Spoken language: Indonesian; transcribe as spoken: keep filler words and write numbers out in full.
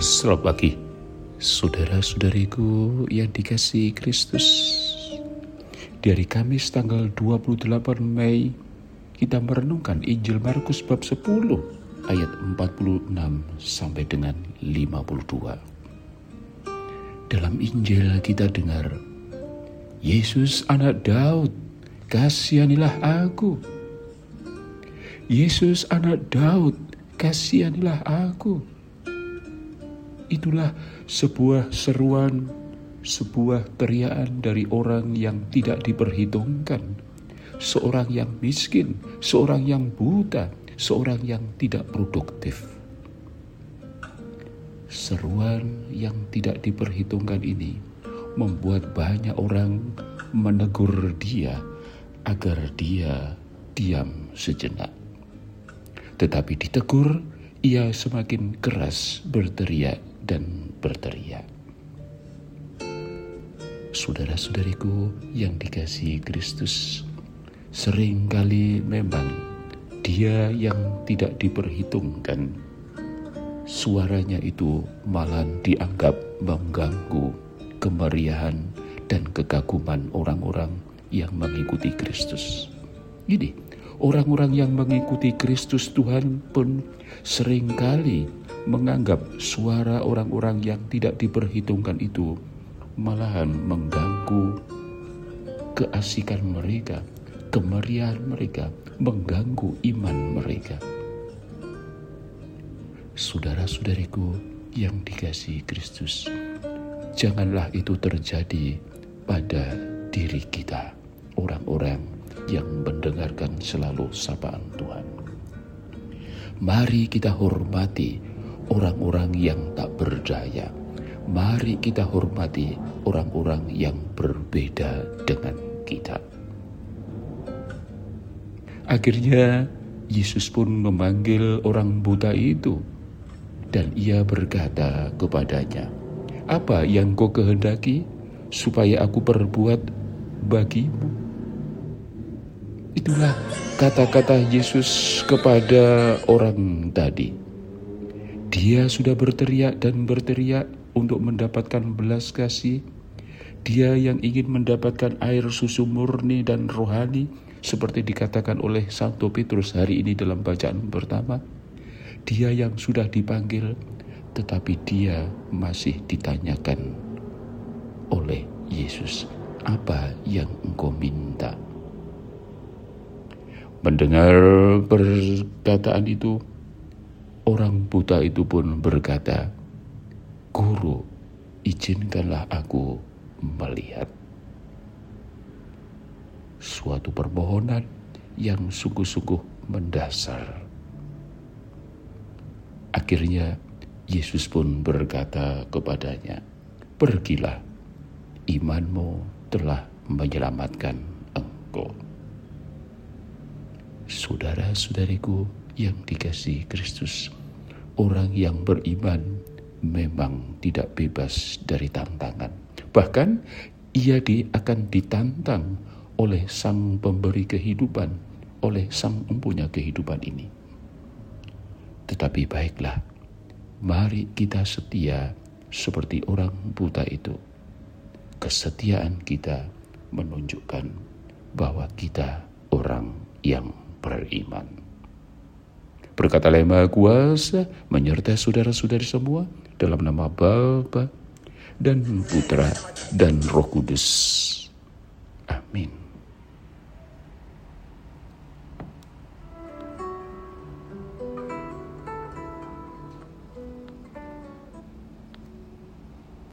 Selamat pagi, saudara-saudariku yang dikasihi Kristus. Di hari Kamis tanggal dua puluh delapan Mei, kita merenungkan Injil Markus bab sepuluh ayat empat puluh enam sampai dengan lima puluh dua. Dalam Injil kita dengar, Yesus anak Daud, kasihanilah aku. Yesus anak Daud, kasihanilah aku. Itulah sebuah seruan, sebuah teriakan dari orang yang tidak diperhitungkan. Seorang yang miskin, seorang yang buta, seorang yang tidak produktif. Seruan yang tidak diperhitungkan ini membuat banyak orang menegur dia agar dia diam sejenak. Tetapi ditegur, ia semakin keras berteriak dan berteriak. Saudara-saudariku yang dikasihi Kristus, seringkali memang dia yang tidak diperhitungkan, suaranya itu malah dianggap mengganggu kemeriahan dan kekaguman orang-orang yang mengikuti Kristus. Ini, orang-orang yang mengikuti Kristus Tuhan pun seringkali menganggap suara orang-orang yang tidak diperhitungkan itu malahan mengganggu keasikan mereka, kemeriahan mereka, mengganggu iman mereka. Saudara-saudariku yang dikasihi Kristus, janganlah itu terjadi pada diri kita, orang-orang yang mendengarkan selalu sapaan Tuhan. Mari kita hormati orang-orang yang tak berdaya. Mari kita hormati orang-orang yang berbeda dengan kita. Akhirnya Yesus pun memanggil orang buta itu, dan ia berkata kepadanya, "Apa yang kau kehendaki supaya aku perbuat bagimu?" Itulah kata-kata Yesus kepada orang tadi. Dia sudah berteriak dan berteriak untuk mendapatkan belas kasih. Dia yang ingin mendapatkan air susu murni dan rohani, seperti dikatakan oleh Santo Petrus hari ini dalam bacaan pertama. Dia yang sudah dipanggil, tetapi dia masih ditanyakan oleh Yesus, "Apa yang engkau minta?" Mendengar perkataan itu, orang buta itu pun berkata, "Guru, izinkanlah aku melihat." Suatu permohonan yang sungguh-sungguh mendasar. Akhirnya Yesus pun berkata kepadanya, "Pergilah, imanmu telah menyelamatkan engkau." Saudara-saudariku yang dikasihi Kristus, orang yang beriman memang tidak bebas dari tantangan. Bahkan ia di, akan ditantang oleh Sang Pemberi kehidupan, oleh Sang Empunya kehidupan ini. Tetapi baiklah, mari kita setia seperti orang buta itu. Kesetiaan kita menunjukkan bahwa kita orang yang beriman. Berkatalah Yang Maha Kuasa menyertai saudara-saudari semua dalam nama Bapa dan Putra dan Roh Kudus. Amin.